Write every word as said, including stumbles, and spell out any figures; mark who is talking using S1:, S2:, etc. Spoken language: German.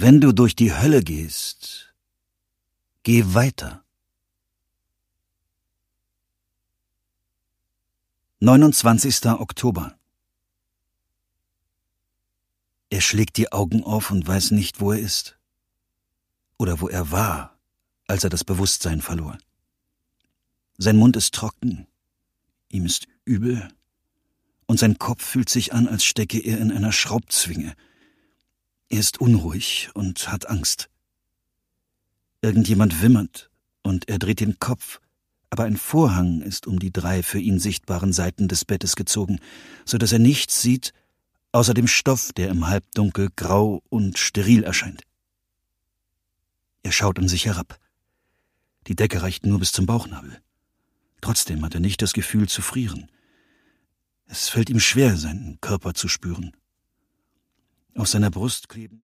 S1: Wenn du durch die Hölle gehst, geh weiter. neunundzwanzigster Oktober. Er schlägt die Augen auf und weiß nicht, wo er ist. Oder wo er war, als er das Bewusstsein verlor. Sein Mund ist trocken, ihm ist übel, und sein Kopf fühlt sich an, als stecke er in einer Schraubzwinge. Er ist unruhig und hat Angst. Irgendjemand wimmert, und er dreht den Kopf, aber ein Vorhang ist um die drei für ihn sichtbaren Seiten des Bettes gezogen, so dass er nichts sieht, außer dem Stoff, der im Halbdunkel grau und steril erscheint. Er schaut an sich herab. Die Decke reicht nur bis zum Bauchnabel. Trotzdem hat er nicht das Gefühl zu frieren. Es fällt ihm schwer, seinen Körper zu spüren. Auf seiner Brust kleben